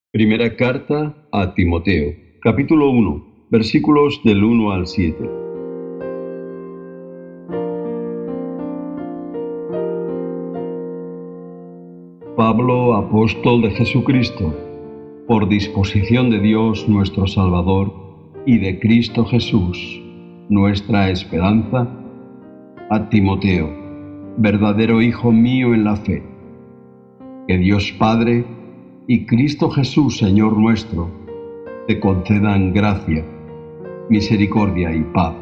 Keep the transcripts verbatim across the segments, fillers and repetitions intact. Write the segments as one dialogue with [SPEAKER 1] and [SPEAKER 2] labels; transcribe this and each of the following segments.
[SPEAKER 1] Primera carta a Timoteo, capítulo uno, versículos del uno al siete. Pablo, apóstol de Jesucristo, por disposición de Dios nuestro Salvador y de Cristo Jesús, nuestra esperanza, a Timoteo, verdadero hijo mío en la fe. Que Dios Padre y Cristo Jesús, Señor nuestro, te concedan gracia, misericordia y paz.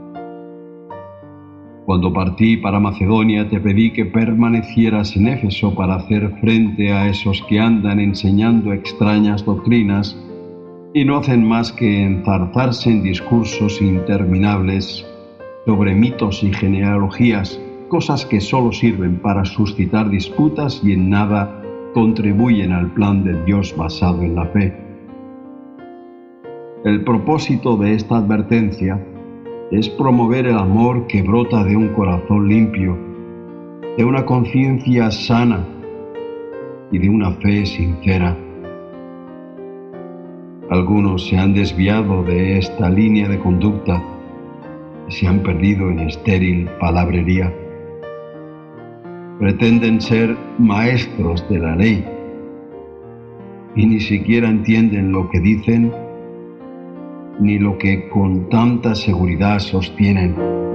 [SPEAKER 1] Cuando partí para Macedonia, te pedí que permanecieras en Éfeso para hacer frente a esos que andan enseñando extrañas doctrinas y no hacen más que enzarzarse en discursos interminables sobre mitos y genealogías, cosas que solo sirven para suscitar disputas y en nada contribuyen al plan de Dios basado en la fe. El propósito de esta advertencia es promover el amor que brota de un corazón limpio, de una conciencia sana y de una fe sincera. Algunos se han desviado de esta línea de conducta y se han perdido en estéril palabrería. Pretenden ser maestros de la ley y ni siquiera entienden lo que dicen ni lo que con tanta seguridad sostienen.